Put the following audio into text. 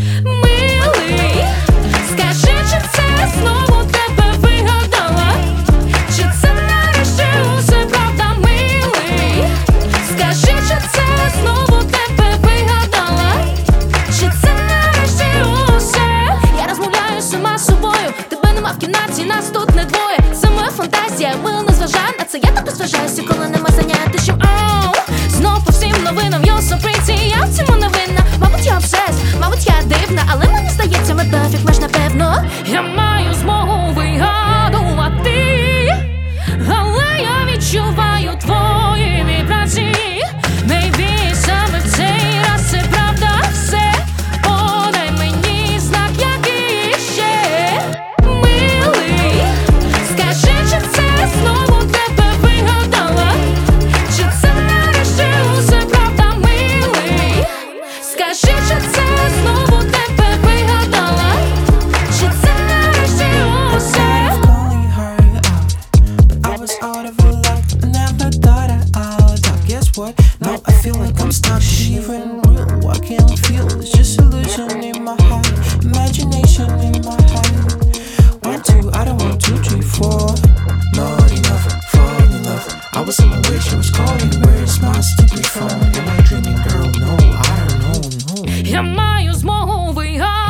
Милий, скажи, чи це знову тебе вигадала? Чи це нарешті усе правда, милий? Скажи, чи це знову тебе вигадала? Чи це нарешті усе? Я розмовляю сама з собою, тебе нема в кімнаті, нас тут не двоє. Це моя фантазія, мило не зважай на це. Я так розважаюся, коли нема заняття, що знов по всім новинам you're so pretty. Я в цьому не винна, мабуть я обсес, мабуть я дивна, але мені здається, ми perfect match, напевно. Я маю змогу вигадувати, але я відчуваю твої вібрації. Maybe саме в цей раз це правда все. Подай мені знак, який ще. Милий, скажи, чи це знову тебе вигадала? Чи це нарешті усе правда, милий? Скажи, чи це знову тебе вигадала? Чи це нарешті усе? Calling her out, but I was out of luck. Never thought I'd talk. Guess what? Now I feel like I'm stuck. She even real. I can't feel. It's just illusion in my heart, imagination in my heart. 1, 2, I don't want 2, 3, 4. Not enough. Fall in love. I was on my way. She was calling. Where's my stupid phone? Am I dreaming, girl? No, I don't know. No. Я маю змогу вигадувати,